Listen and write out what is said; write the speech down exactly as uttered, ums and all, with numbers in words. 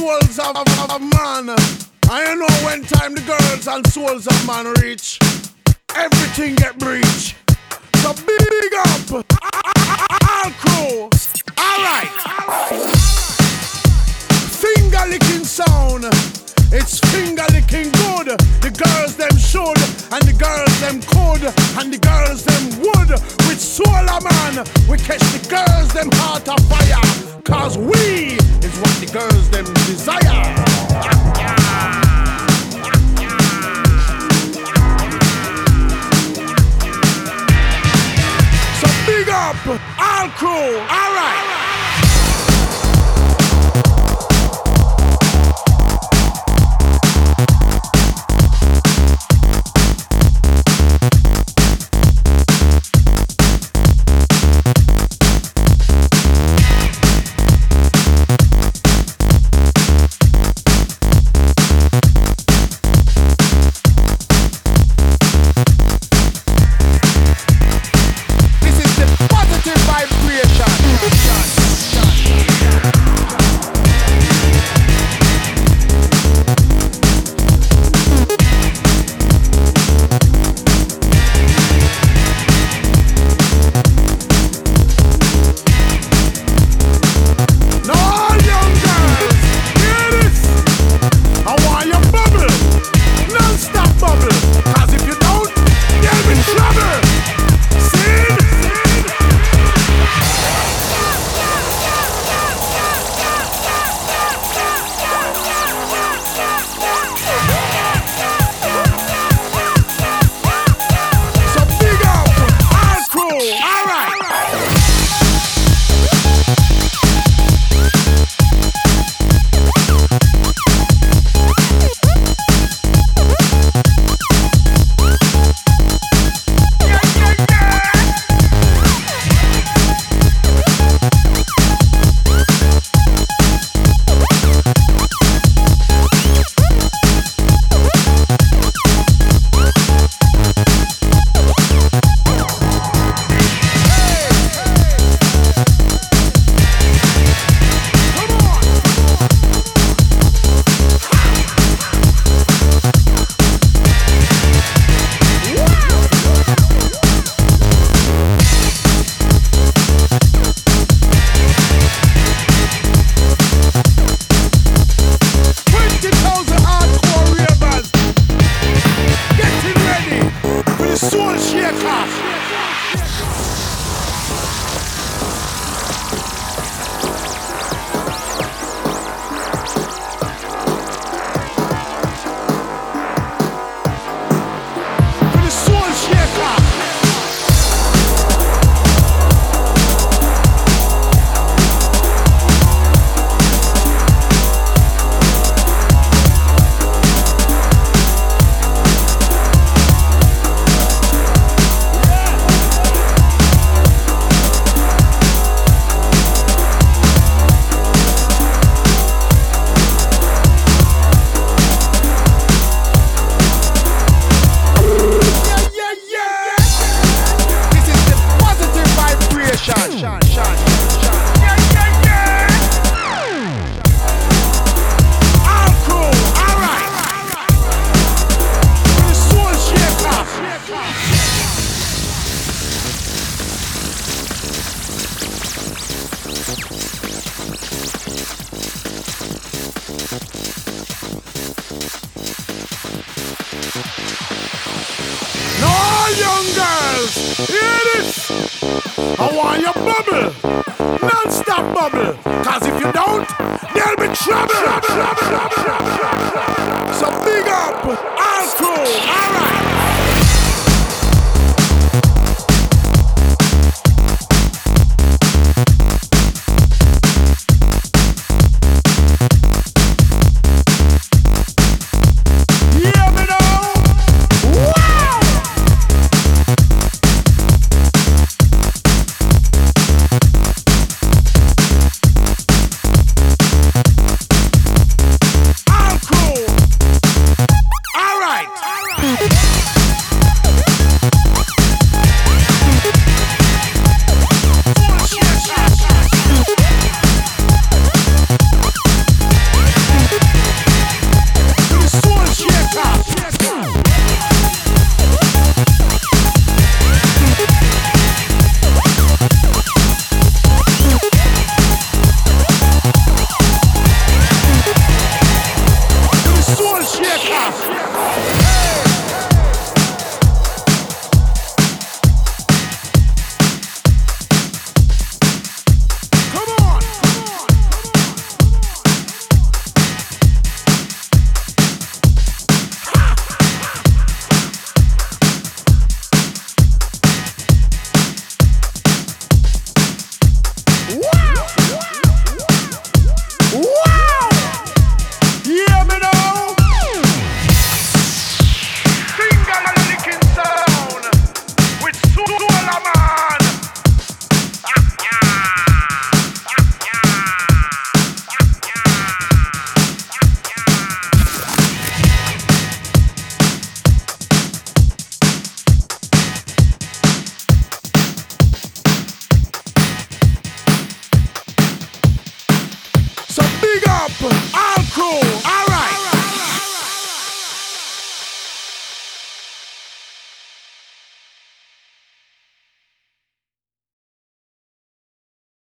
souls of, of, of man. I know when time the girls and souls of man reach, everything get breached. So big up, all crew. Alright. Finger licking sound. It's finger licking good. The girls them should, and the girls them could, and the girls them would. With soul of man, we catch the girls them heart of fire. Cause we is what the girls them desire. So big up, all crew, alright. Young girls, hear this? I want you bubble, non-stop bubble. Cause if you don't, there'll be trouble. trouble, trouble, trouble, trouble.